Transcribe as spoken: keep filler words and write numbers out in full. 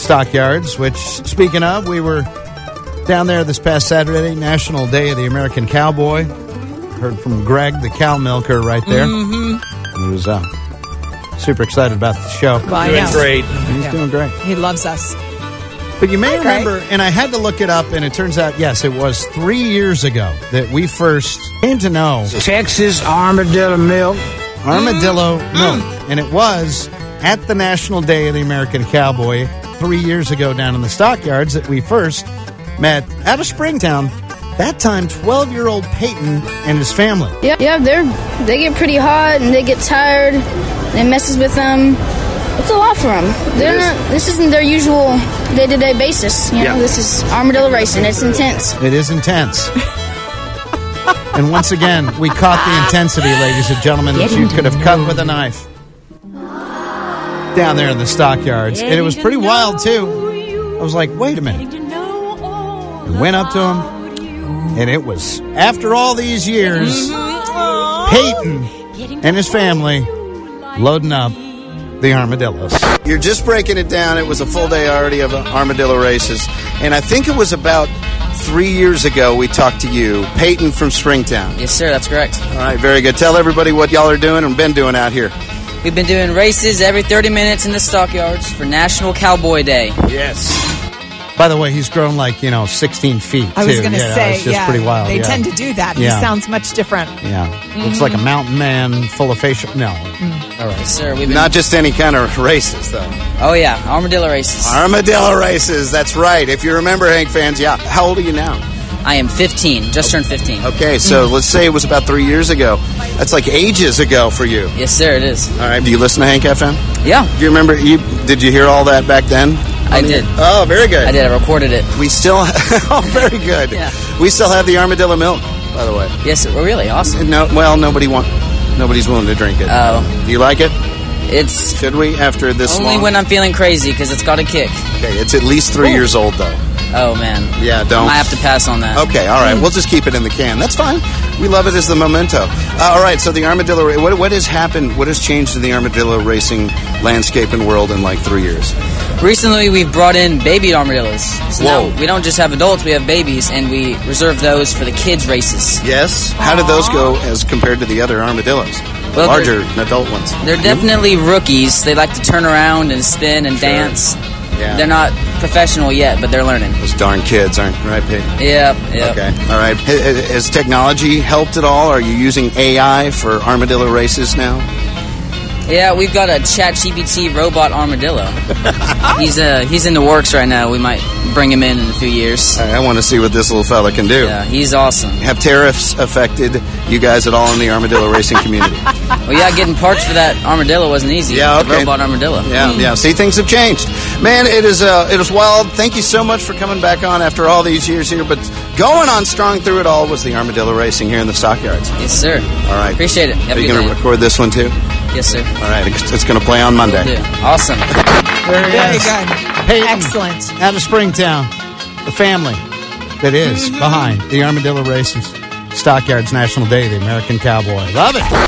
Stockyards, which, speaking of, we were down there this past Saturday, National Day of the American Cowboy. Heard from Greg, the cow milker, right there. Mm-hmm. He was uh, super excited about the show. Well, I Doing know. great. He's Yeah. doing great. He loves us. But you may Hi, Greg. remember, and I had to look it up, and it turns out, yes, it was three years ago that we first came to know Texas armadillo milk. armadillo milk. And it was at the National Day of the American Cowboy three years ago down in the Stockyards that we first met out of Springtown. That time, twelve-year-old Peyton and his family. Yeah, yeah, they're they get pretty hot and they get tired. And it messes with them. It's a lot for them. They're is. not. This isn't their usual day-to-day basis. You know, Yeah. this is armadillo racing. It's intense. It is intense. And once again, we caught the intensity, ladies and gentlemen, that you could have cut with a knife. Down there in the Stockyards. And it was pretty wild, too. I was like, wait a minute. And went up to him, and it was, after all these years, Peyton and his family loading up the armadillos. You're just breaking it down. It was a full day already of armadillo races. And I think it was about three years ago we talked to you, Peyton from Springtown. Yes, sir, that's correct. All right, very good. Tell everybody what y'all are doing and been doing out here. We've been doing races every thirty minutes in the Stockyards for National Cowboy Day. Yes. By the way, he's grown like, you know, sixteen feet, I was too. going to Yeah, say, it's just yeah, pretty wild. they yeah. tend to do that. Yeah. He sounds much different. Yeah. Looks like a mountain man full of facial... No. All right. Yes, sir, we've been... Not just any kind of races, though. Oh, yeah, armadillo races. Armadillo races, that's right. If you remember, Hank fans, yeah. How old are you now? I am fifteen, just turned fifteen. Okay, so let's say it was about three years ago. That's like ages ago for you. Yes, sir, it is. All right, do you listen to Hank F M? Yeah, Do you remember, you, did you hear all that back then? I did. Oh, very good. I did. I recorded it. We still... oh, very good. Yeah. We still have the armadillo milk, by the way. Yes, sir. Well, really awesome. No, well, nobody want, nobody's willing to drink it. Oh. Do you like it? It's Should we, after this only long? when I'm feeling crazy because it's got a kick. Okay, it's at least three Ooh. years old, though. Oh, man. Yeah, don't. I have to pass on that. Okay, all right. We'll just keep it in the can. That's fine. We love it as the memento. Uh, all right, so the armadillo, what, what has happened, what has changed in the armadillo racing landscape and world in like three years? Recently, we've brought in baby armadillos. So Whoa. now we don't just have adults, we have babies, and we reserve those for the kids' races. Yes? How did those go as compared to the other armadillos? The Well, larger adult ones. They're definitely rookies. They like to turn around and spin and Sure. dance. Yeah. They're not professional yet, but they're learning. Those darn kids, aren't right, Pete? Yep, yep. Okay, all right. Has, has technology helped at all? Are you using A I for armadillo races now? Yeah, we've got a ChatGPT robot armadillo. he's uh he's in the works right now. We might bring him in in a few years. I, I want to see what this little fella can do. Yeah, he's awesome. Have tariffs affected you guys at all in the armadillo racing community? Well, yeah, getting parts for that armadillo wasn't easy. Yeah, The okay. robot armadillo. Yeah, yeah. See, things have changed. Man, it is uh, it is wild. Thank you so much for coming back on after all these years here. But going on strong through it all was the armadillo racing here in the Stockyards. Yes, sir. All right. Appreciate it. Have Are a you good going to day. record this one too? Yes, sir. All right. It's, it's going to play on Monday. Will do. Awesome. There he Very is. good. Peyton, Excellent. out of Springtown, the family that is behind the armadillo races. Stockyards National Day, the American Cowboy. Love it.